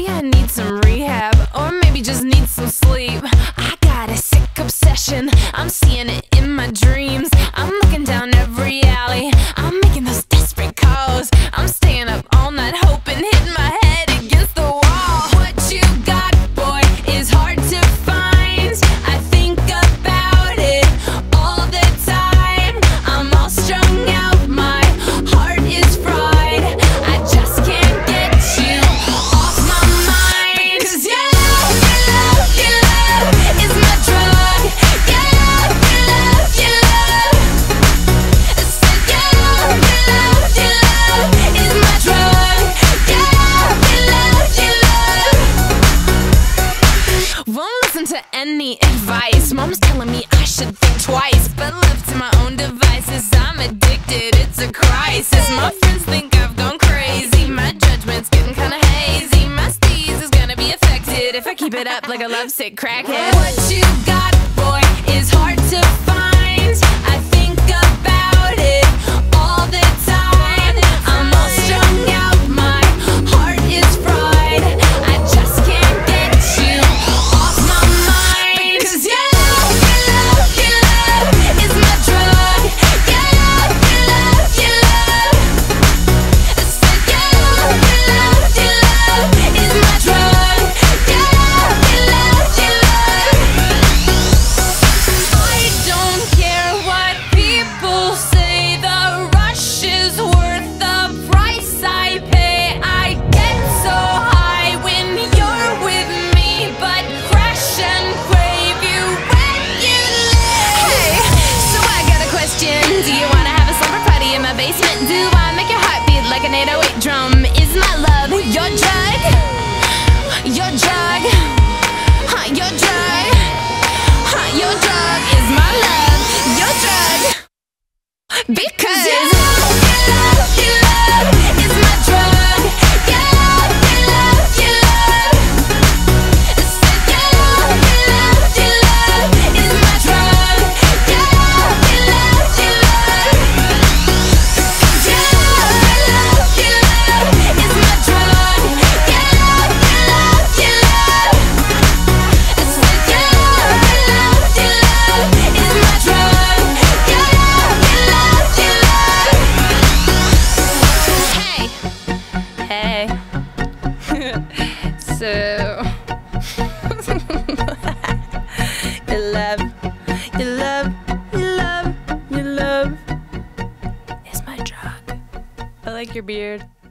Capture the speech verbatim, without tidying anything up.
Maybe I need some rehab, or maybe just need some sleep. I got a sick obsession, I'm seeing it in my dreams. I'm looking down every alley, I'm making those desperate calls. I'm staying up all night hoping, hitting my head against the wall. What you got, boy, is hard to find. I think about it all the time. I'm all strung out, my heart is fried. I just can't get you off my mind. 'Cause your love, your love, your love is my drug. Your love, your love, your love. I said your love, your love, your love is my drug. Your love, your love, your love. Won't listen to any advice. Mom's telling me I should think twice, but left to my own devices, I'm addicted, it's a crisis. My friends think I've gone crazy, my judgment's getting kinda hazy. My steez is gonna be affected if I keep it up like a lovesick crackhead. What you got, boy, is hard to find. I think about it all the time. I'm all strung out, my heart is fried. I just can't get you off my mind. 'Cause your love, your love, your love is my drug. Your love, your love, your love. I said your love, your love, your love is my drug. Your love, your love, your love. I don't care what people say, the rush is worth the price I pay. I get so high when you're with me, but crash and crave you regularly. Hey, so I got a question. Do you wanna have a slumber party in my basement? Do I make your heart beat like an eight oh eight drum? Is my love your drug? Your drug? Huh, your drug? Huh, your drug is my love. Your drug? Because your love, your love, your love is my drug. Your love, your love, your love. I said your love, your love, your love is my drug. Your love, your love, your love. Your love, your love, your love is my drug. Your love, your love, your love. I said your love, your love, your love is my drug. Your love, your love, your love. Hey, hey. So your love, your love, your love, your love is my drug. I like your beard.